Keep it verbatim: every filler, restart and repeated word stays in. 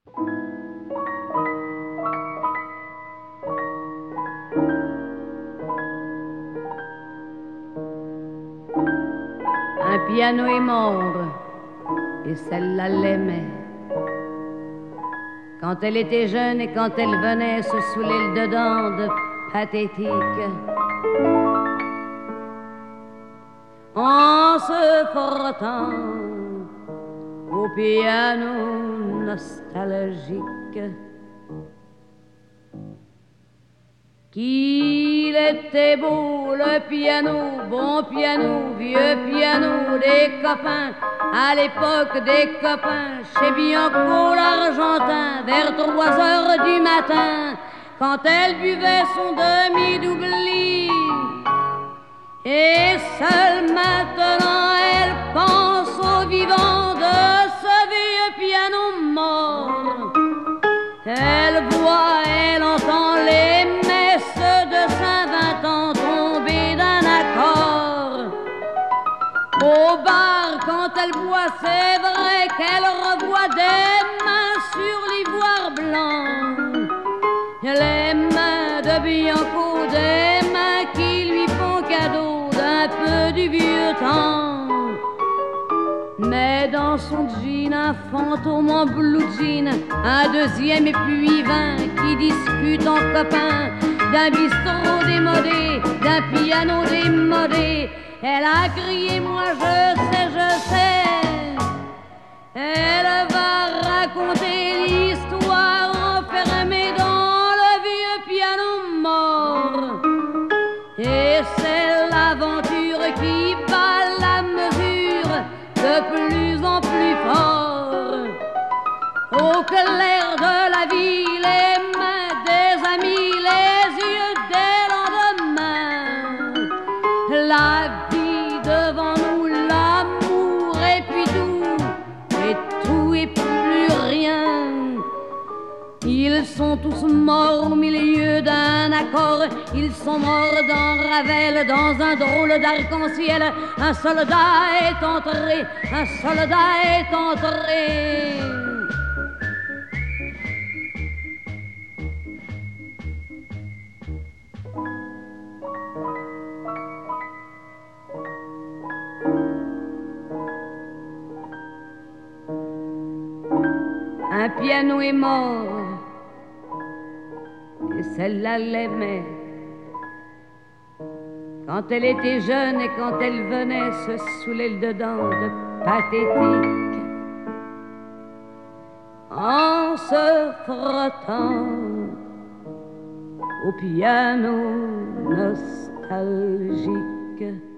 Un piano est mort, et celle-là l'aimait. Quand elle était jeune et quand elle venait se saouler le dedans de pathétique, en se frottant au piano nostalgique. Qu'il était beau le piano, bon piano, vieux piano des copains, à l'époque des copains, chez Bianco l'Argentin, vers trois heures du matin, quand elle buvait son demi-doubli. Et seule maintenant elle pense au vivant de ce vieux piano mort. Elle voit, elle entend les messes de Saint-Vingt tomber d'un accord. Au bar, quand elle boit, c'est vrai qu'elle revoit des mains sur l'ivoire blanc. Les mains de Bianco, des mains qui lui font cadeau d'un peu du vieux temps. Mais dans son jean, un fantôme en blue jean, un deuxième et puis vingt qui discutent en copains d'un bistrot démodé, d'un piano démodé. Elle a crié, moi je sais, je sais. Elle va raconter l'histoire enfermée dans le vieux piano mort. Et c'est l'aventure qui bat la mesure de plus en plus fort. Au clair de la vie, les mains des amis, les yeux des lendemains. La vie devant nous, l'amour et puis tout, et tout et plus rien. Ils sont tous morts au milieu d'un accord. Ils sont morts dans Ravel, dans un drôle d'arc-en-ciel. Un soldat est entré, un soldat est entré. Un piano est mort, et celle-là l'aimait. Quand elle était jeune et quand elle venait se saouler le dedans de pathétique, en se frottant au piano nostalgique.